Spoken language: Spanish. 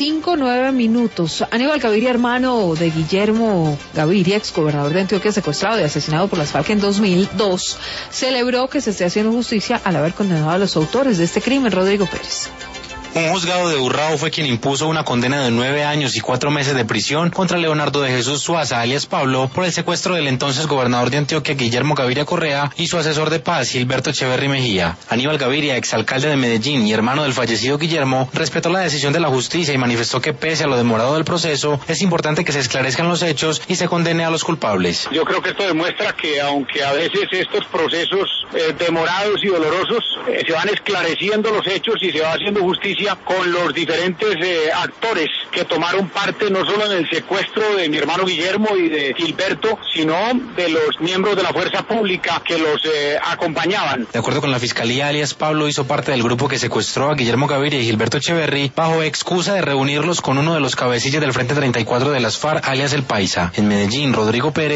5:09. Aníbal Gaviria, hermano de Guillermo Gaviria, exgobernador de Antioquia, secuestrado y asesinado por las FARC en 2002, celebró que se esté haciendo justicia al haber condenado a los autores de este crimen. Rodrigo Pérez. Un juzgado de Urrao fue quien impuso una condena de 9 años y 4 meses de prisión contra Leonardo de Jesús Suaza, alias Pablo, por el secuestro del entonces gobernador de Antioquia, Guillermo Gaviria Correa, y su asesor de paz, Gilberto Echeverry Mejía. Aníbal Gaviria, exalcalde de Medellín y hermano del fallecido Guillermo, respetó la decisión de la justicia y manifestó que pese a lo demorado del proceso, es importante que se esclarezcan los hechos y se condene a los culpables. Yo creo que esto demuestra que aunque a veces estos procesos demorados y dolorosos, se van esclareciendo los hechos y se va haciendo justicia con los diferentes actores que tomaron parte no solo en el secuestro de mi hermano Guillermo y de Gilberto, sino de los miembros de la fuerza pública que los acompañaban. De acuerdo con la fiscalía, alias Pablo hizo parte del grupo que secuestró a Guillermo Gaviria y Gilberto Echeverry bajo excusa de reunirlos con uno de los cabecillas del Frente 34 de las FARC, alias El Paisa. En Medellín, Rodrigo Pérez.